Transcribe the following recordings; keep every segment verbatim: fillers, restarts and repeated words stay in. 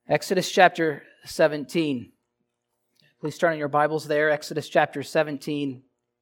Exodus chapter seventeen. Please turn in your Bibles there, Exodus chapter seventeen.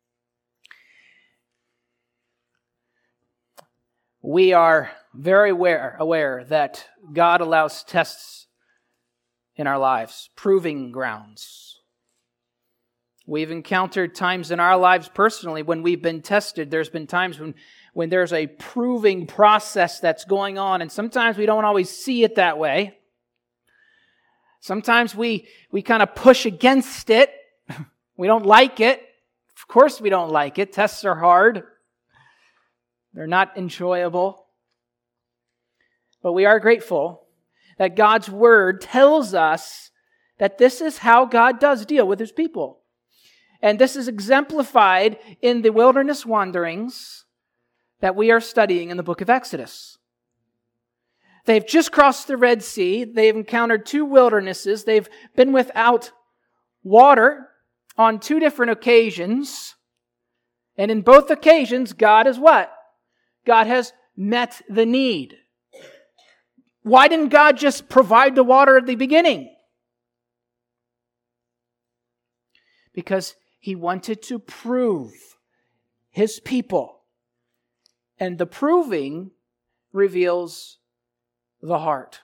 We are very aware, aware that God allows tests in our lives, proving grounds. We've encountered times in our lives personally when we've been tested. There's been times when, when there's a proving process that's going on, and sometimes we don't always see it that way. Sometimes we, we kind of push against it. We don't like it. Of course we don't like it. Tests are hard. They're not enjoyable. But we are grateful that God's Word tells us that this is how God does deal with His people. And this is exemplified in the wilderness wanderings that we are studying in the book of Exodus. They've just crossed the Red Sea. They've encountered two wildernesses. They've been without water on two different occasions. And in both occasions, God is what? God has met the need. Why didn't God just provide the water at the beginning? Because He wanted to prove His people. And the proving reveals the heart.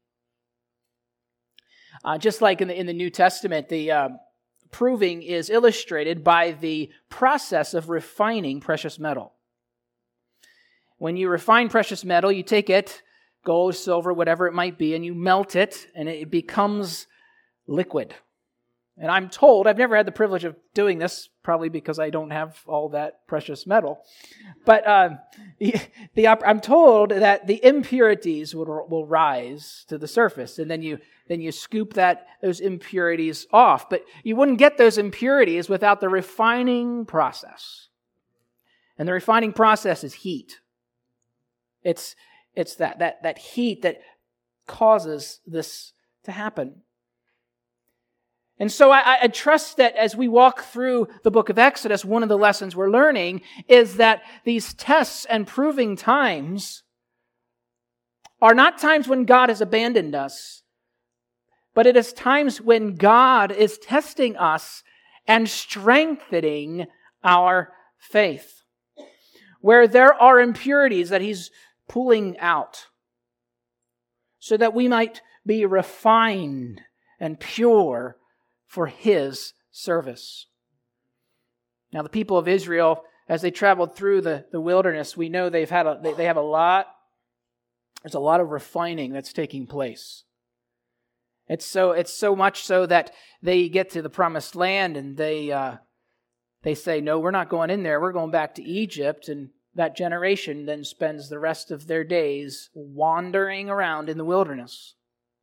Uh, just like in the in the New Testament, the uh, proving is illustrated by the process of refining precious metal. When you refine precious metal, you take it, gold, silver, whatever it might be, and you melt it, and it becomes liquid. And I'm told, I've never had the privilege of doing this, probably because I don't have all that precious metal, but uh, the, the I'm told that the impurities will, will rise to the surface, and then you then you scoop that those impurities off. But you wouldn't get those impurities without the refining process. And the refining process is heat. It's it's that that that heat that causes this to happen. And so I, I trust that as we walk through the book of Exodus, one of the lessons we're learning is that these tests and proving times are not times when God has abandoned us, but it is times when God is testing us and strengthening our faith. Where there are impurities that He's pulling out so that we might be refined and pure for His service. Now, the people of Israel, as they traveled through the, the wilderness, we know they've had a, they, they have a lot, there's a lot of refining that's taking place. It's so it's so much so that they get to the promised land and they uh, they say, no, we're not going in there, we're going back to Egypt. And that generation then spends the rest of their days wandering around in the wilderness.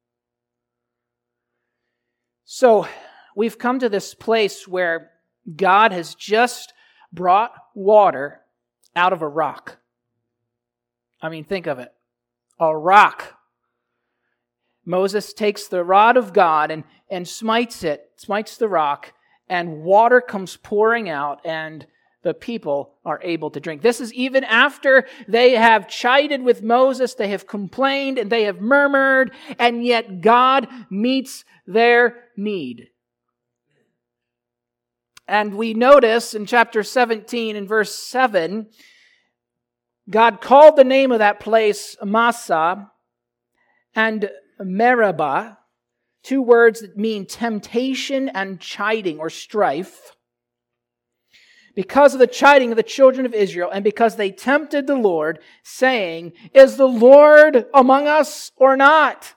So, we've come to this place where God has just brought water out of a rock. I mean, think of it. A rock. Moses takes the rod of God and, and smites it, smites the rock, and water comes pouring out, and the people are able to drink. This is even after they have chided with Moses, they have complained, and they have murmured, and yet God meets their need. And we notice in chapter seventeen, in verse seven, God called the name of that place Massah and Meribah, two words that mean temptation and chiding or strife, because of the chiding of the children of Israel and because they tempted the Lord, saying, "Is the Lord among us or not?"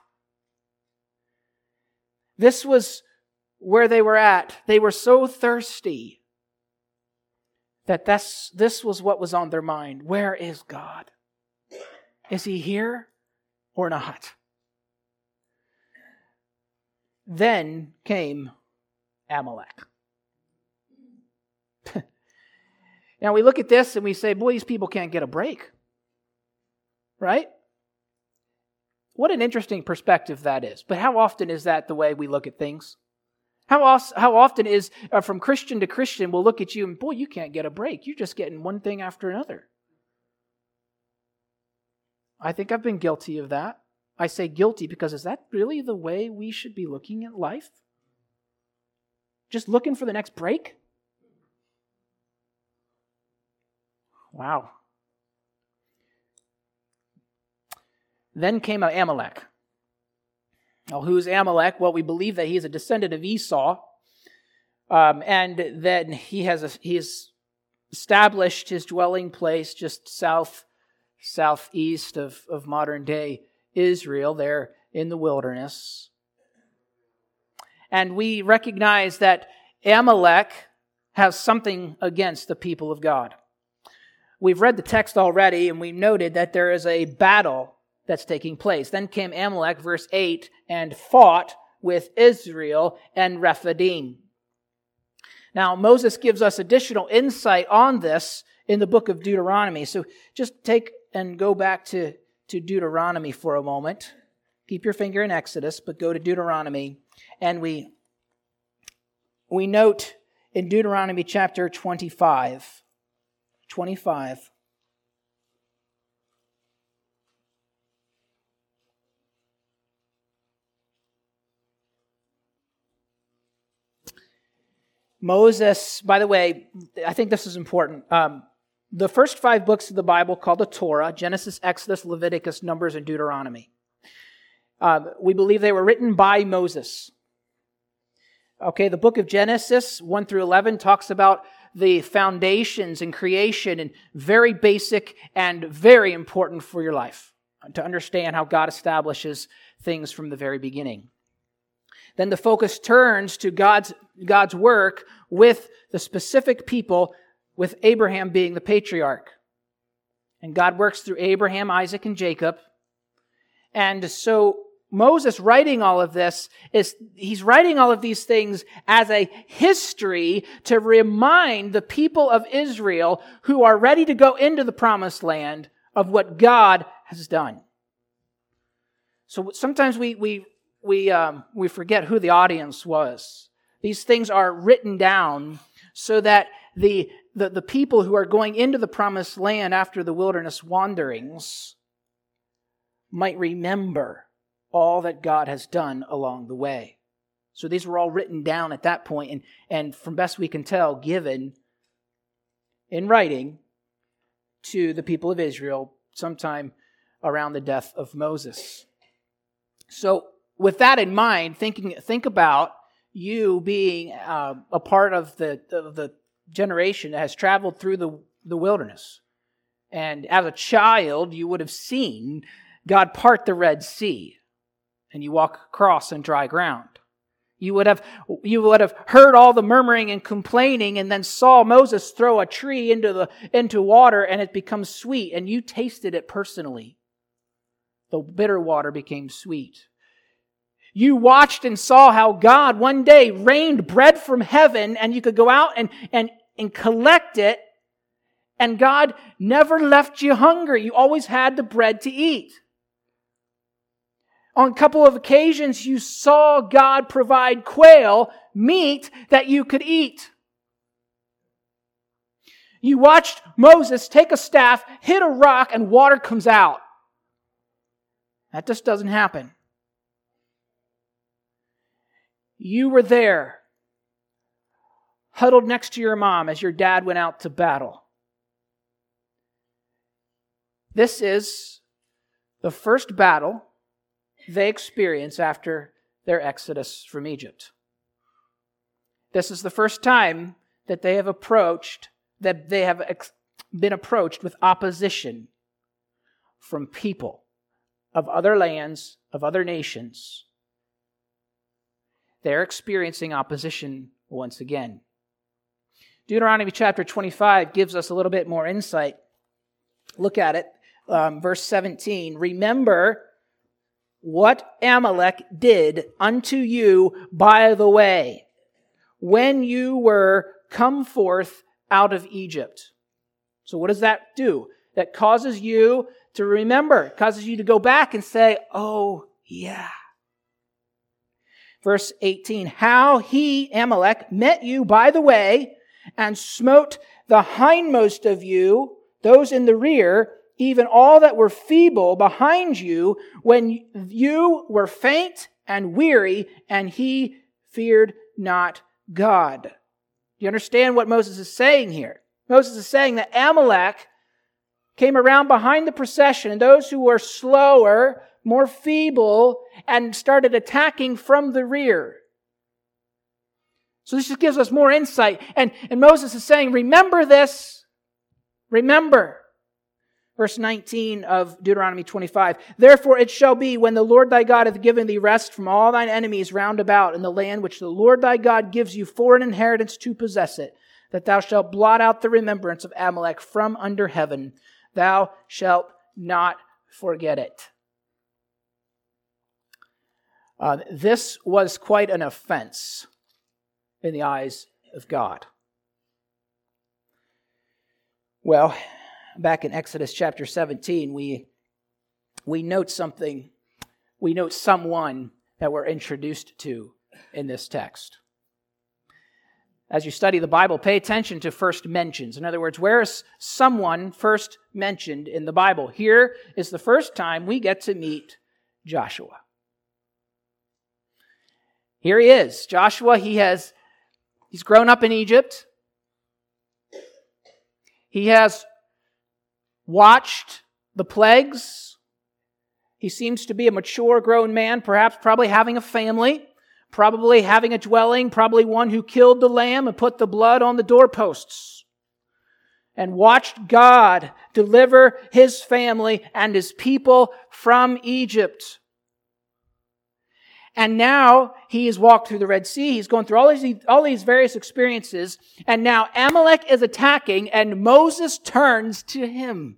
This was where they were at. They were so thirsty that that's, this was what was on their mind. Where is God? Is He here or not? Then came Amalek. Now we look at this and we say, boy, these people can't get a break. Right? What an interesting perspective that is. But how often is that the way we look at things? How, else, how often is, uh, from Christian to Christian, we'll look at you and, boy, you can't get a break. You're just getting one thing after another. I think I've been guilty of that. I say guilty because is that really the way we should be looking at life? Just looking for the next break? Wow. Then came Amalek. Now, who's Amalek? Well, we believe that he is a descendant of Esau, um, and that he has a, he has established his dwelling place just south southeast of, of modern day Israel, there in the wilderness. And we recognize that Amalek has something against the people of God. We've read the text already, and we noted that there is a battle that's taking place. Then came Amalek, verse eight, and fought with Israel and Rephidim. Now, Moses gives us additional insight on this in the book of Deuteronomy. So just take and go back to, to Deuteronomy for a moment. Keep your finger in Exodus, but go to Deuteronomy. And we, we note in Deuteronomy chapter twenty-five, twenty-five, Moses, by the way, I think this is important. Um, the first five books of the Bible called the Torah, Genesis, Exodus, Leviticus, Numbers, and Deuteronomy. Uh, we believe they were written by Moses. Okay, the book of Genesis, one through eleven, talks about the foundations and creation, and very basic and very important for your life, to understand how God establishes things from the very beginning. Then the focus turns to God's, God's work with the specific people, with Abraham being the patriarch. And God works through Abraham, Isaac, and Jacob. And so Moses writing all of this, is he's writing all of these things as a history to remind the people of Israel who are ready to go into the promised land of what God has done. So sometimes we we we um, we forget who the audience was. These things are written down so that the, the the people who are going into the promised land after the wilderness wanderings might remember all that God has done along the way. So these were all written down at that point, and, and from best we can tell, given in writing to the people of Israel sometime around the death of Moses. So with that in mind, thinking think about you being uh, a part of the, of the generation that has traveled through the, the wilderness. And as a child, you would have seen God part the Red Sea, and you walk across on dry ground. You would have you would have heard all the murmuring and complaining, and then saw Moses throw a tree into the into water, and it becomes sweet, and you tasted it personally. The bitter water became sweet. You watched and saw how God one day rained bread from heaven, and you could go out and, and, and collect it, and God never left you hungry. You always had the bread to eat. On a couple of occasions, you saw God provide quail, meat that you could eat. You watched Moses take a staff, hit a rock, and water comes out. That just doesn't happen. You were there, huddled next to your mom as your dad went out to battle. This is the first battle they experience after their exodus from Egypt. This is the first time that they have approached, that they have ex- been approached with opposition from people of other lands, of other nations. They're experiencing opposition once again. Deuteronomy chapter twenty-five gives us a little bit more insight. Look at it, um, verse seventeen. Remember what Amalek did unto you by the way, when you were come forth out of Egypt. So what does that do? That causes you to remember, causes you to go back and say, oh yeah. Verse eighteen, how he, Amalek, met you by the way, and smote the hindmost of you, those in the rear, even all that were feeble behind you when you were faint and weary, and he feared not God. Do you understand what Moses is saying here? Moses is saying that Amalek came around behind the procession, and those who were slower, more feeble, and started attacking from the rear. So this just gives us more insight. And, and Moses is saying, remember this. Remember. Verse nineteen of Deuteronomy twenty-five. Therefore it shall be, when the Lord thy God hath given thee rest from all thine enemies round about in the land which the Lord thy God gives you for an inheritance to possess it, that thou shalt blot out the remembrance of Amalek from under heaven. Thou shalt not forget it. Uh, this was quite an offense in the eyes of God. Well, back in Exodus chapter seventeen, we, we note something, we note someone that we're introduced to in this text. As you study the Bible, pay attention to first mentions. In other words, where is someone first mentioned in the Bible? Here is the first time we get to meet Joshua. Here he is. Joshua, he has, he's grown up in Egypt. He has watched the plagues. He seems to be a mature, grown man, perhaps probably having a family, probably having a dwelling, probably one who killed the lamb and put the blood on the doorposts, and watched God deliver his family and his people from Egypt. And now he has walked through the Red Sea. He's going through all these, all these various experiences. And now Amalek is attacking, and Moses turns to him.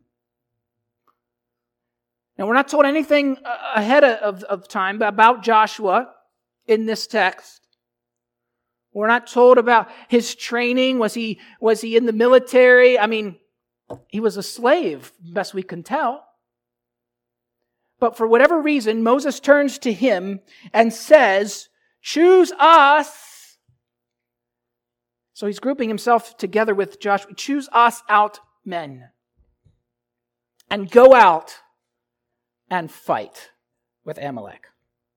Now, we're not told anything ahead of, of time about Joshua in this text. We're not told about his training. Was he, was he in the military? I mean, he was a slave, best we can tell. But for whatever reason, Moses turns to him and says, choose us. So he's grouping himself together with Joshua. Choose us out men. And go out and fight with Amalek.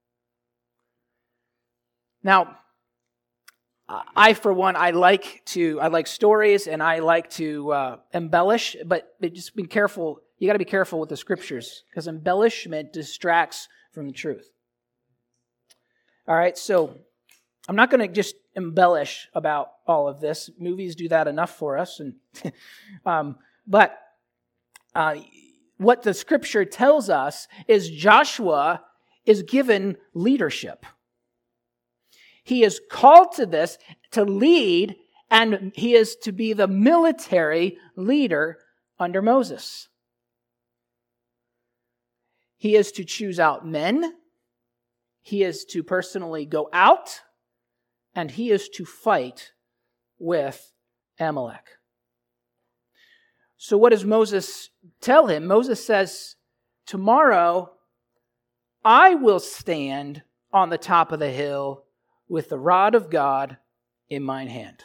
Now, I, for one, I like to, I like stories and I like to uh, embellish, but just be careful. You got to be careful with the scriptures because embellishment distracts from the truth. All right, so I'm not going to just embellish about all of this. Movies do that enough for us, and um, but uh, what the scripture tells us is Joshua is given leadership. He is called to this to lead, and he is to be the military leader under Moses. He is to choose out men. He is to personally go out. And he is to fight with Amalek. So what does Moses tell him? Moses says, tomorrow I will stand on the top of the hill with the rod of God in mine hand.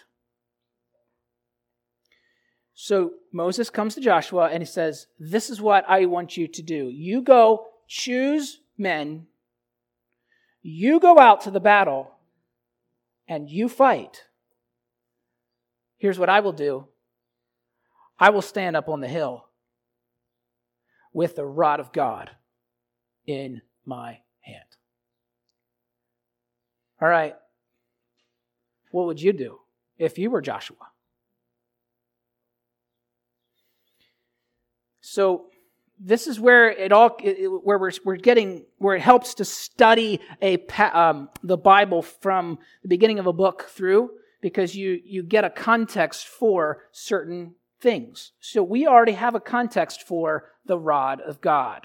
So Moses comes to Joshua and he says, this is what I want you to do. You go choose men. You go out to the battle and you fight. Here's what I will do. I will stand up on the hill with the rod of God in my hand. All right. What would you do if you were Joshua? So this is where it all, where we're we're getting, where it helps to study a um, the Bible from the beginning of a book through, because you you get a context for certain things. So we already have a context for the rod of God,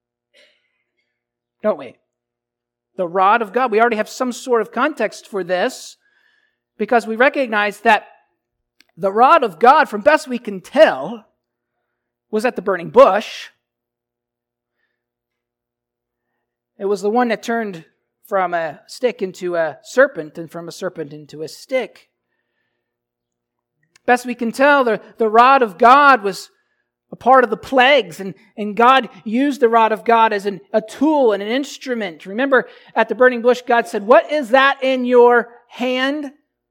don't we? The rod of God. We already have some sort of context for this because we recognize that the rod of God, from best we can tell, was at the burning bush. It was the one that turned from a stick into a serpent and from a serpent into a stick. Best we can tell, the, the rod of God was, a part of the plagues, and, and God used the rod of God as an, a tool and an instrument. Remember at the burning bush, God said, "What is that in your hand?"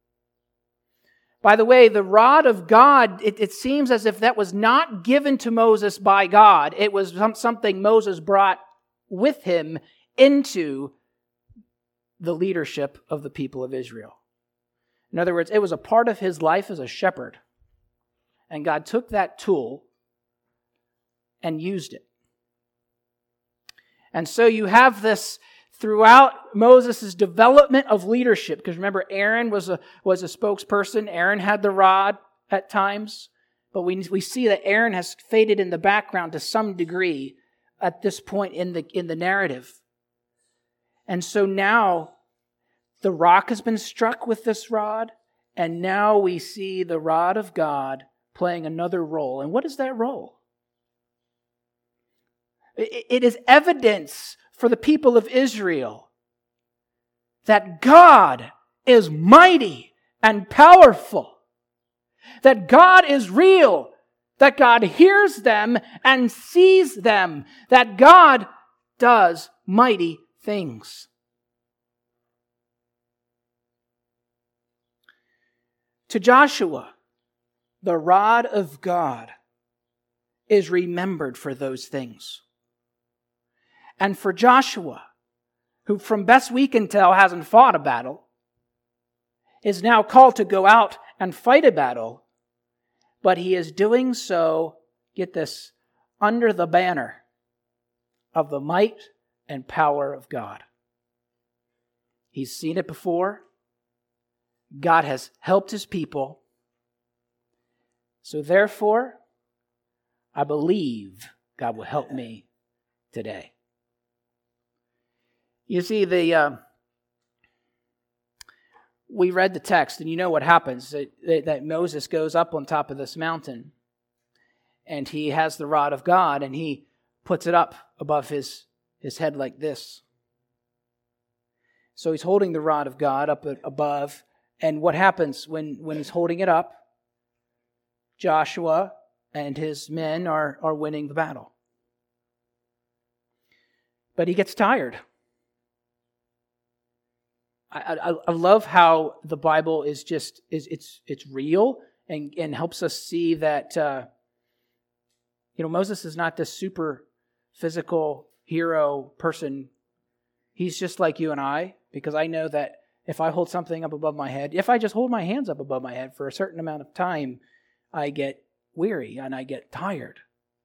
By the way, the rod of God, it, it seems as if that was not given to Moses by God. It was something Moses brought with him into the leadership of the people of Israel. In other words, it was a part of his life as a shepherd. And God took that tool and used it. And so you have this throughout Moses' development of leadership. Because remember, Aaron was a, was a spokesperson. Aaron had the rod at times. But we, we see that Aaron has faded in the background to some degree at this point in the, in the narrative. And so now the rock has been struck with this rod. And now we see the rod of God playing another role. And what is that role? It is evidence for the people of Israel that God is mighty and powerful, that God is real, that God hears them and sees them, that God does mighty things. To Joshua, the rod of God is remembered for those things. And for Joshua, who from best we can tell hasn't fought a battle, is now called to go out and fight a battle, but he is doing so, get this, under the banner of the might and power of God. He's seen it before. God has helped his people. So therefore, I believe God will help me today. You see, the uh, we read the text, and you know what happens, that, that Moses goes up on top of this mountain, and he has the rod of God, and he puts it up above his, his head like this. So he's holding the rod of God up above, and what happens when, when he's holding it up? Joshua and his men are, are winning the battle. But he gets tired. I, I, I love how the Bible is just, is it's it's real and, and helps us see that, uh, you know, Moses is not this super physical hero person. He's just like you and I, because I know that if I hold something up above my head, if I just hold my hands up above my head for a certain amount of time, I get weary and I get tired.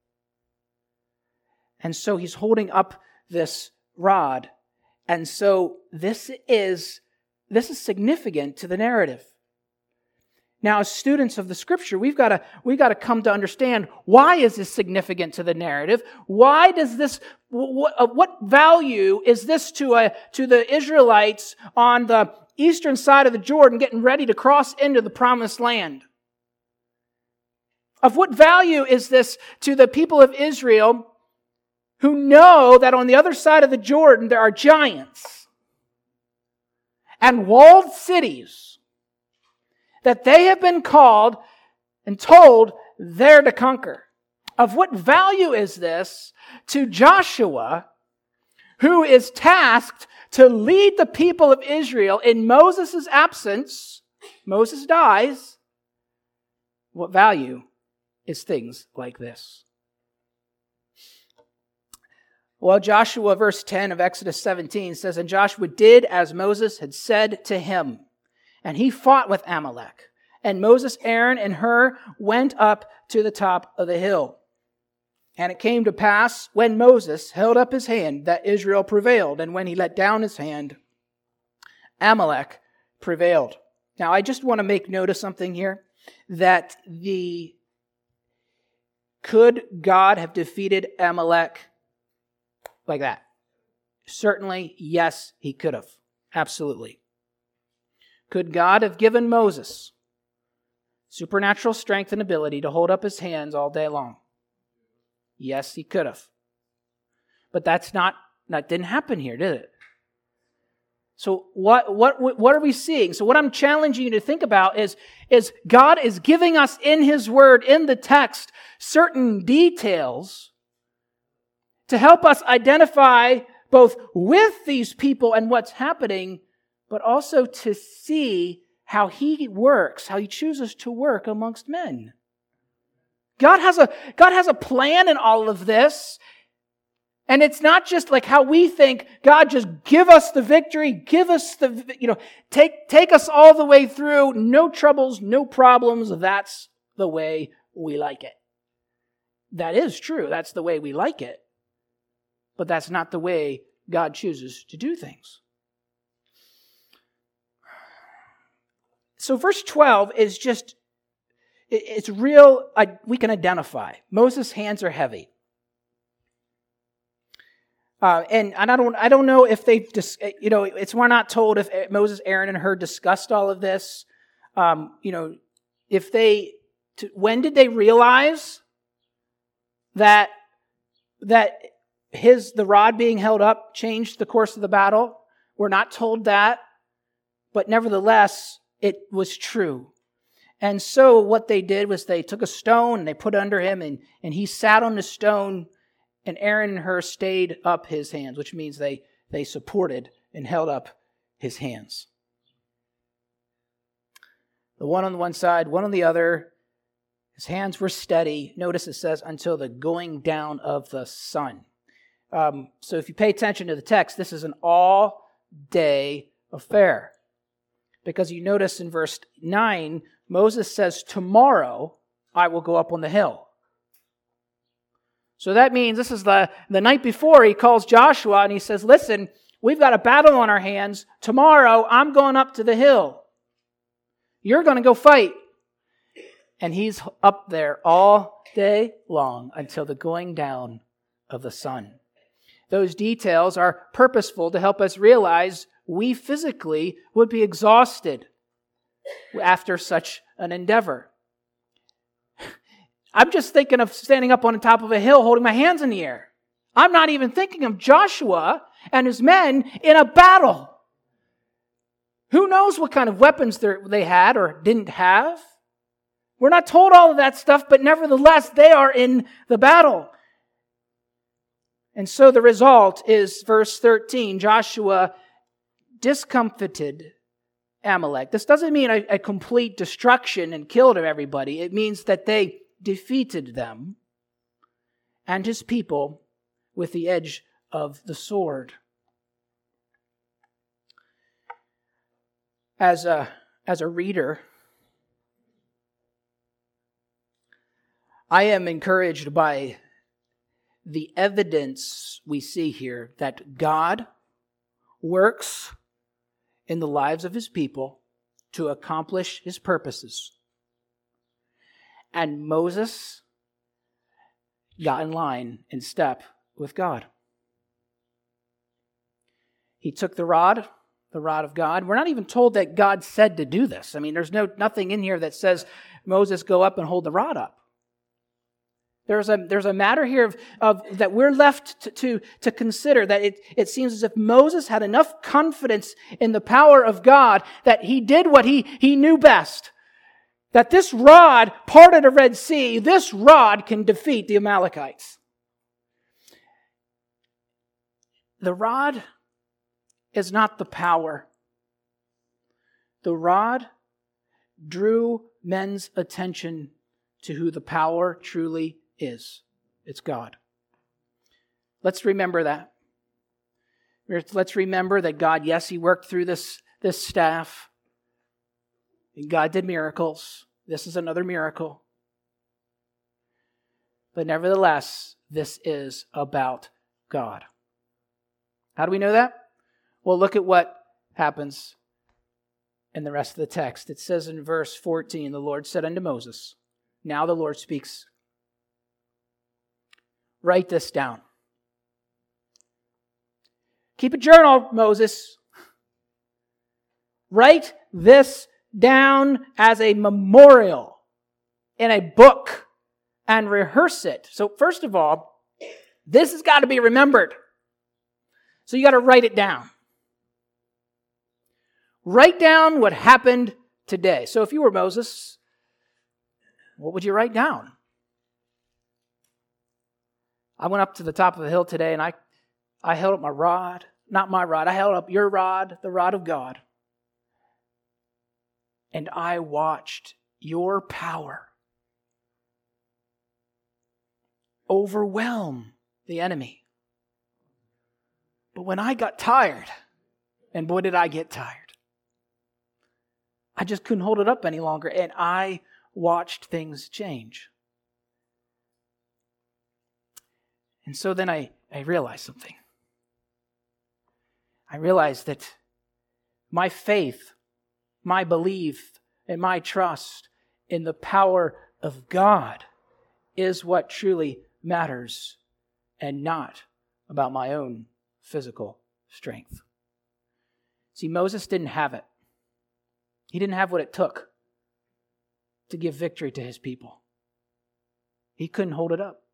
And so he's holding up this rod. And so this is, this is significant to the narrative. Now, as students of the Scripture, we've got to we've got to come to understand, why is this significant to the narrative? Why does this, what, what value is this to a, to the Israelites on the eastern side of the Jordan getting ready to cross into the Promised Land? Of what value is this to the people of Israel who know that on the other side of the Jordan there are giants and walled cities that they have been called and told they're to conquer? Of what value is this to Joshua, who is tasked to lead the people of Israel in Moses' absence? Moses dies. What value is things like this? Well, Joshua, verse ten of Exodus seventeen says, "And Joshua did as Moses had said to him, and he fought with Amalek. And Moses, Aaron, and Hur went up to the top of the hill. And it came to pass, when Moses held up his hand, that Israel prevailed. And when he let down his hand, Amalek prevailed." Now, I just want to make note of something here, that the could God have defeated Amalek like that? Certainly, yes, he could have. Absolutely. Could God have given Moses supernatural strength and ability to hold up his hands all day long? Yes, he could have. But that's not, that didn't happen here, did it? So what, what, what are we seeing? So what I'm challenging you to think about is, is God is giving us in His Word, in the text, certain details to help us identify both with these people and what's happening, but also to see how He works, how He chooses to work amongst men. God has a, God has a plan in all of this. And it's not just like how we think, God, just give us the victory, give us the, you know, take, take us all the way through, no troubles, no problems. That's the way we like it. That is true. That's the way we like it. But that's not the way God chooses to do things. So verse twelve is just, it's real, we can identify. Moses' hands are heavy. Uh, and, and I don't I don't know if they, dis, you know, it's we're not told if Moses, Aaron, and Hur discussed all of this. Um, you know, if they, to, when did they realize that that his the rod being held up changed the course of the battle? We're not told that, but nevertheless, it was true. And so what they did was they took a stone and they put it under him, and and he sat on the stone. And Aaron and Hur stayed up his hands, which means they, they supported and held up his hands. The one on the one side, one on the other. His hands were steady. Notice it says, until the going down of the sun. Um, so if you pay attention to the text, this is an all-day affair. Because you notice in verse nine, Moses says, tomorrow I will go up on the hill. So that means this is the, the night before he calls Joshua and he says, listen, we've got a battle on our hands. Tomorrow I'm going up to the hill. You're going to go fight. And he's up there all day long until the going down of the sun. Those details are purposeful to help us realize we physically would be exhausted after such an endeavor. I'm just thinking of standing up on the top of a hill holding my hands in the air. I'm not even thinking of Joshua and his men in a battle. Who knows what kind of weapons they had or didn't have? We're not told all of that stuff, but nevertheless, they are in the battle. And so the result is verse thirteen, Joshua discomfited Amalek. This doesn't mean a, a complete destruction and killed everybody. It means that they defeated them and his people with the edge of the sword. As a, as a reader, I am encouraged by the evidence we see here that God works in the lives of his people to accomplish his purposes. And Moses got in line, in step with God. He took the rod, the rod of God. We're not even told that God said to do this. I mean, there's no nothing in here that says, Moses, go up and hold the rod up. There's a, there's a matter here of, of that we're left to, to, to consider, that it, it seems as if Moses had enough confidence in the power of God that he did what he, he knew best. That this rod parted a Red Sea, this rod can defeat the Amalekites. The rod is not the power. The rod drew men's attention to who the power truly is. It's God. Let's remember that. Let's remember that God, yes, he worked through this, this staff. God did miracles. This is another miracle. But nevertheless, this is about God. How do we know that? Well, look at what happens in the rest of the text. It says in verse fourteen, the Lord said unto Moses, now the Lord speaks, write this down. Keep a journal, Moses. Write this down as a memorial in a book and rehearse it. So first of all, this has got to be remembered. So you got to write it down. Write down what happened today. So if you were Moses, what would you write down? I went up to the top of the hill today and I, I held up my rod. Not my rod. I held up your rod, the rod of God. And I watched your power overwhelm the enemy. But when I got tired, and boy did I get tired, I just couldn't hold it up any longer, and I watched things change. And so then I, I realized something. I realized that my faith, my belief, and my trust in the power of God is what truly matters, and not about my own physical strength. See, Moses didn't have it. He didn't have what it took to give victory to his people. He couldn't hold it up.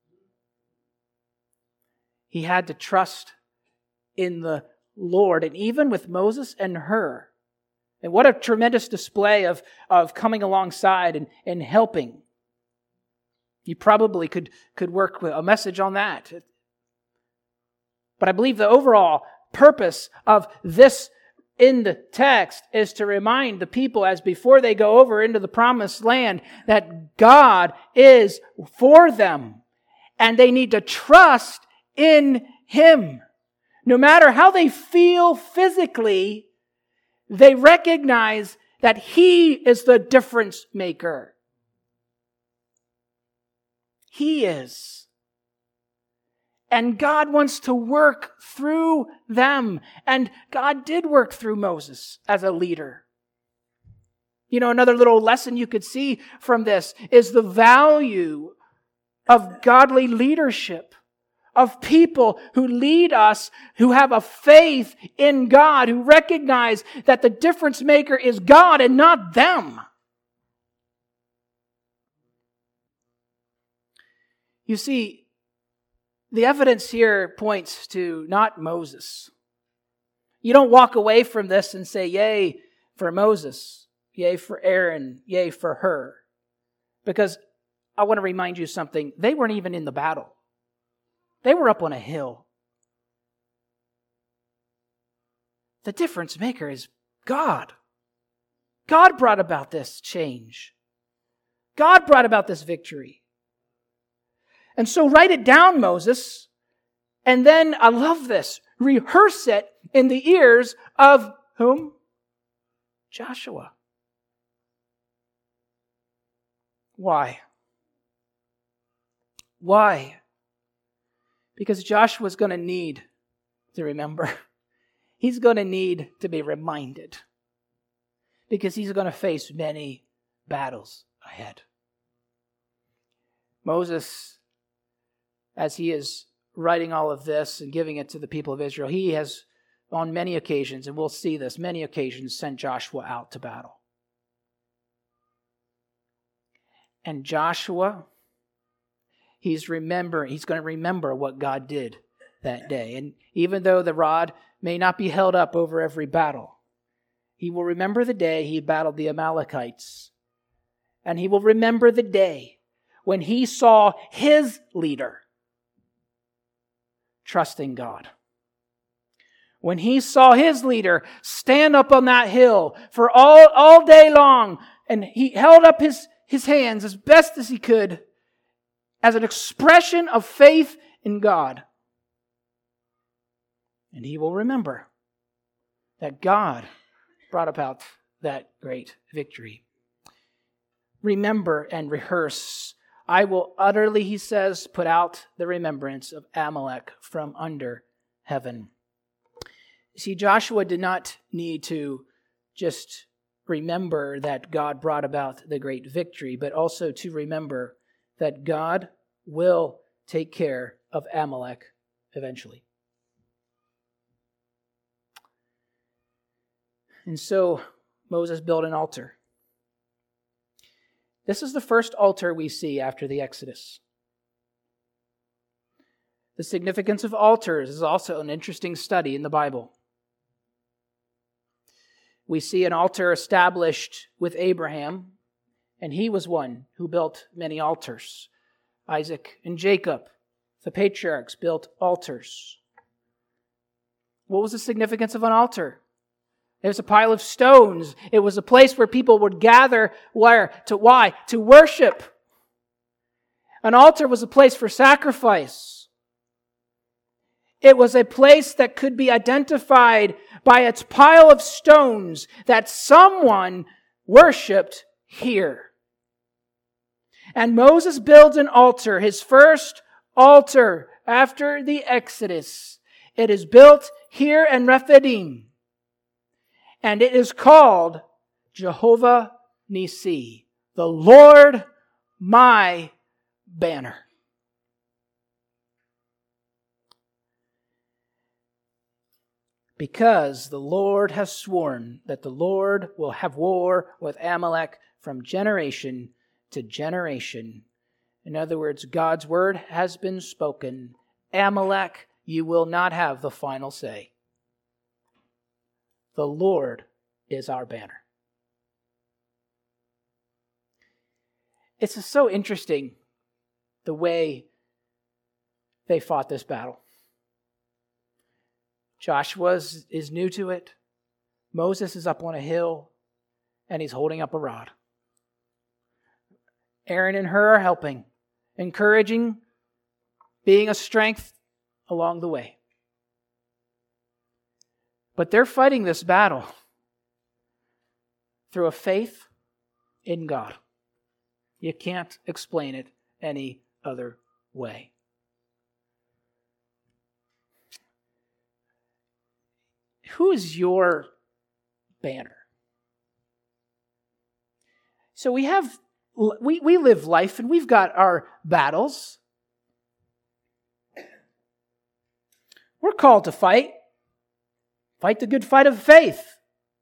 He had to trust in the Lord. And even with Moses and Hur, and what a tremendous display of, of coming alongside and, and helping. You probably could, could work with a message on that. But I believe the overall purpose of this in the text is to remind the people as before they go over into the promised land that God is for them and they need to trust in Him. No matter how they feel physically, they recognize that He is the difference maker. He is. And God wants to work through them. And God did work through Moses as a leader. You know, another little lesson you could see from this is the value of godly leadership, of people who lead us, who have a faith in God, who recognize that the difference maker is God and not them. You see, the evidence here points to not Moses. You don't walk away from this and say, yay for Moses, yay for Aaron, yay for Hur. Because I want to remind you something. They weren't even in the battle. They were up on a hill. The difference maker is God. God brought about this change. God brought about this victory. And so write it down, Moses, and then, I love this, rehearse it in the ears of whom? Joshua. Why? Why? Because Joshua's going to need to remember. He's going to need to be reminded. Because he's going to face many battles ahead. Moses, as he is writing all of this and giving it to the people of Israel, he has on many occasions, and we'll see this, many occasions sent Joshua out to battle. And Joshua, he's remember, he's going to remember what God did that day. And even though the rod may not be held up over every battle, he will remember the day he battled the Amalekites. And he will remember the day when he saw his leader trusting God. When he saw his leader stand up on that hill for all, all day long, and he held up his, his hands as best as he could as an expression of faith in God. And he will remember that God brought about that great victory. Remember and rehearse. I will utterly, he says, put out the remembrance of Amalek from under heaven. See, Joshua did not need to just remember that God brought about the great victory, but also to remember that God will take care of Amalek eventually. And so Moses built an altar. This is the first altar we see after the Exodus. The significance of altars is also an interesting study in the Bible. We see an altar established with Abraham, and he was one who built many altars. Isaac and Jacob, the patriarchs, built altars. What was the significance of an altar? It was a pile of stones. It was a place where people would gather. Where? To why? To worship. An altar was a place for sacrifice. It was a place that could be identified by its pile of stones that someone worshipped here. And Moses builds an altar, his first altar after the Exodus. It is built here in Rephidim. And it is called Jehovah Nissi, the Lord my banner. Because the Lord has sworn that the Lord will have war with Amalek from generation to generation. In other words, God's word has been spoken. Amalek, you will not have the final say. The Lord is our banner. It's just so interesting the way they fought this battle. Joshua is new to it. Moses is up on a hill, and he's holding up a rod. Aaron and Hur are helping, encouraging, being a strength along the way. But they're fighting this battle through a faith in God. You can't explain it any other way. Who is your banner? So we have, we, we live life and we've got our battles. We're called to fight. Fight the good fight of faith.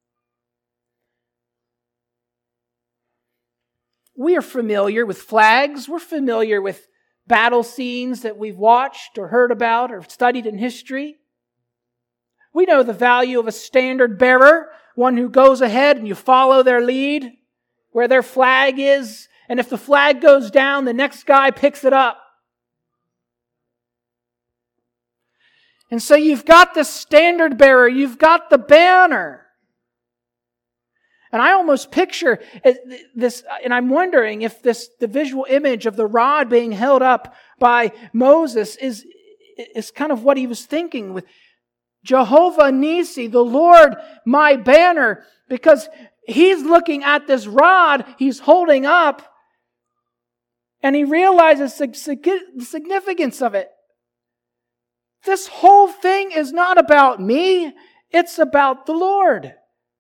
We are familiar with flags. We're familiar with battle scenes that we've watched or heard about or studied in history. We know the value of a standard bearer, one who goes ahead and you follow their lead, where their flag is, and if the flag goes down, the next guy picks it up. And so you've got the standard bearer, you've got the banner. And I almost picture this, and I'm wondering if this, the visual image of the rod being held up by Moses is, is kind of what he was thinking with Jehovah Nissi, the Lord my banner, because he's looking at this rod he's holding up, and he realizes the significance of it. This whole thing is not about me, it's about the Lord.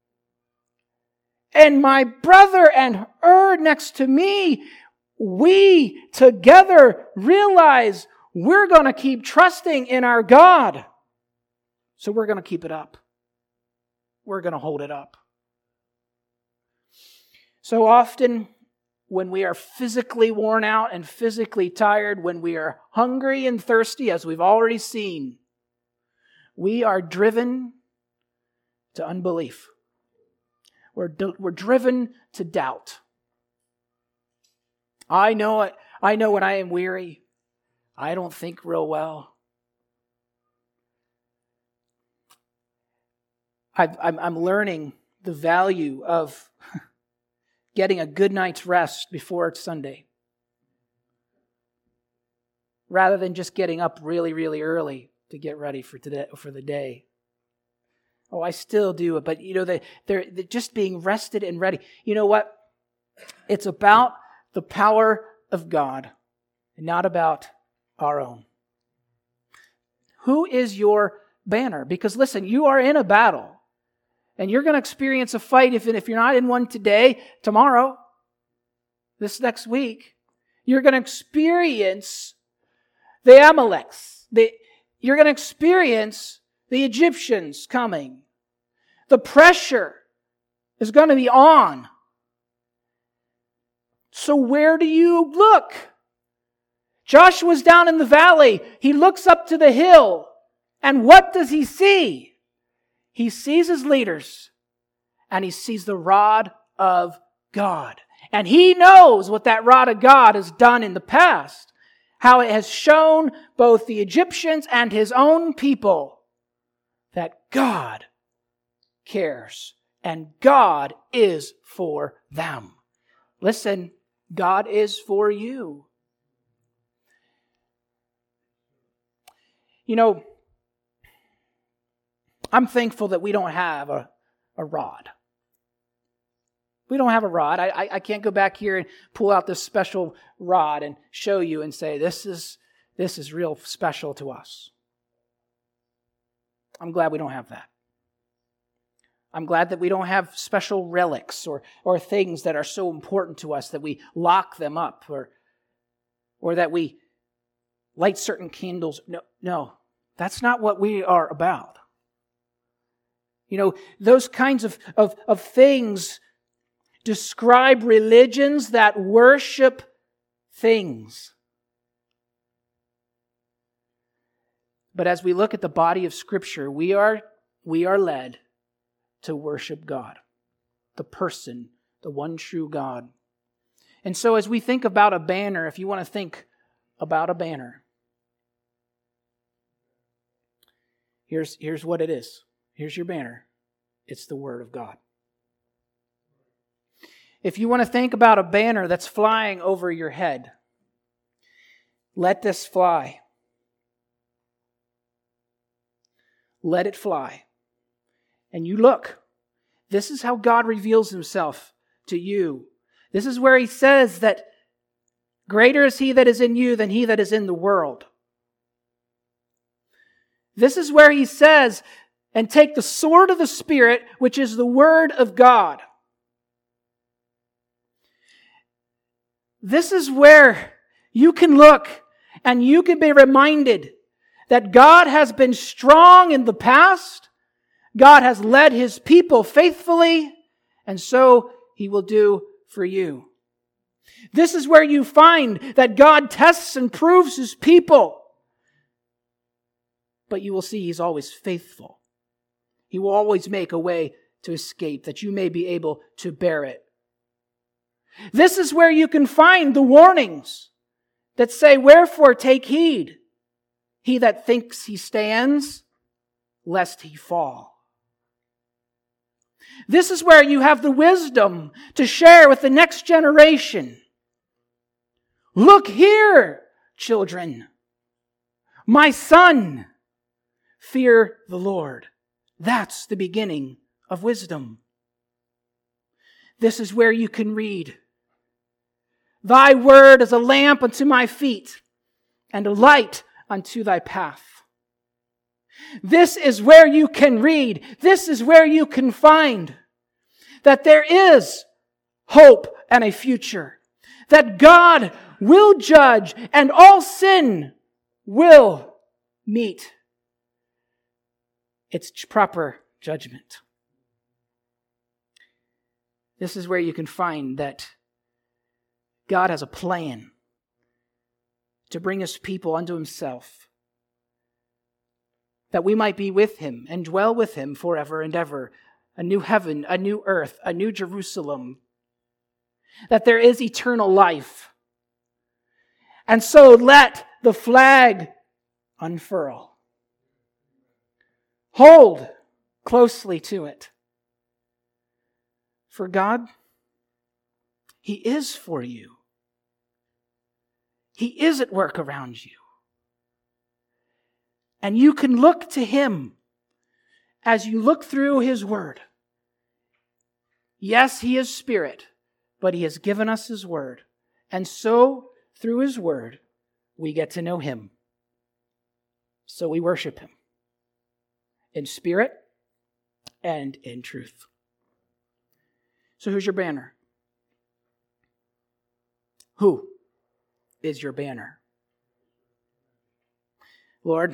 And my brother and Hur next to me, we together realize we're going to keep trusting in our God. So we're going to keep it up. We're going to hold it up. So often, when we are physically worn out and physically tired, when we are hungry and thirsty, as we've already seen, we are driven to unbelief. We're, d- we're driven to doubt. I know it. I know when I am weary, I don't think real well. I've, I'm, I'm learning the value of getting a good night's rest before it's Sunday, rather than just getting up really, really early to get ready for today, for the day. Oh, I still do it, but you know, they, they're, they're just being rested and ready. You know what? It's about the power of God, and not about our own. Who is your banner? Because listen, you are in a battle. And you're going to experience a fight if, if you're not in one today, tomorrow, this next week. You're going to experience the Amaleks. The, you're going to experience the Egyptians coming. The pressure is going to be on. So where do you look? Joshua's down in the valley. He looks up to the hill. And what does he see? He sees his leaders, and he sees the rod of God. And he knows what that rod of God has done in the past, how it has shown both the Egyptians and his own people that God cares and God is for them. Listen, God is for you. You know, I'm thankful that we don't have a, a rod. We don't have a rod. I, I, I can't go back here and pull out this special rod and show you and say, this is, this is real special to us. I'm glad we don't have that. I'm glad that we don't have special relics or, or things that are so important to us that we lock them up or, or that we light certain candles. No, no, that's not what we are about. You know, those kinds of, of, of things describe religions that worship things. But as we look at the body of Scripture, we are, we are led to worship God, the person, the one true God. And so as we think about a banner, if you want to think about a banner, here's, here's what it is. Here's your banner. It's the Word of God. If you want to think about a banner that's flying over your head, let this fly. Let it fly. And you look. This is how God reveals Himself to you. This is where He says that greater is He that is in you than he that is in the world. This is where He says, and take the sword of the Spirit, which is the Word of God. This is where you can look and you can be reminded that God has been strong in the past. God has led His people faithfully, and so He will do for you. This is where you find that God tests and proves His people. But you will see He's always faithful. He will always make a way to escape, that you may be able to bear it. This is where you can find the warnings that say, wherefore take heed, he that thinks he stands, lest he fall. This is where you have the wisdom to share with the next generation. Look here, children. My son, fear the Lord. That's the beginning of wisdom. This is where you can read. Thy word is a lamp unto my feet and a light unto thy path. This is where you can read. This is where you can find that there is hope and a future. That God will judge and all sin will meet its proper judgment. This is where you can find that God has a plan to bring His people unto Himself, that we might be with Him and dwell with Him forever and ever. A new heaven, a new earth, a new Jerusalem. That there is eternal life. And so let the flag unfurl. Hold closely to it. For God, He is for you. He is at work around you. And you can look to Him as you look through His Word. Yes, He is Spirit, but He has given us His Word. And so, through His Word, we get to know Him. So we worship Him in spirit and in truth. So who's your banner? Who is your banner? Lord,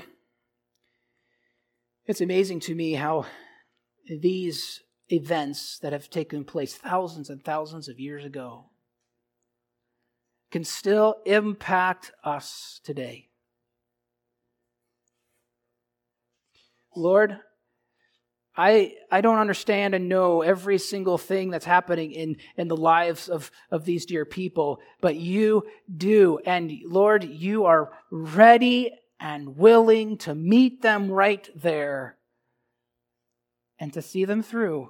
it's amazing to me how these events that have taken place thousands and thousands of years ago can still impact us today. Lord, I, I don't understand and know every single thing that's happening in, in the lives of, of these dear people, but you do. And Lord, you are ready and willing to meet them right there and to see them through.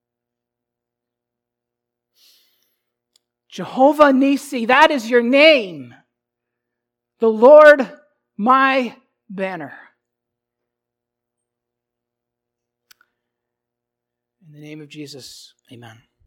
Jehovah Nissi, that is your name. The Lord, my banner. In the name of Jesus, amen.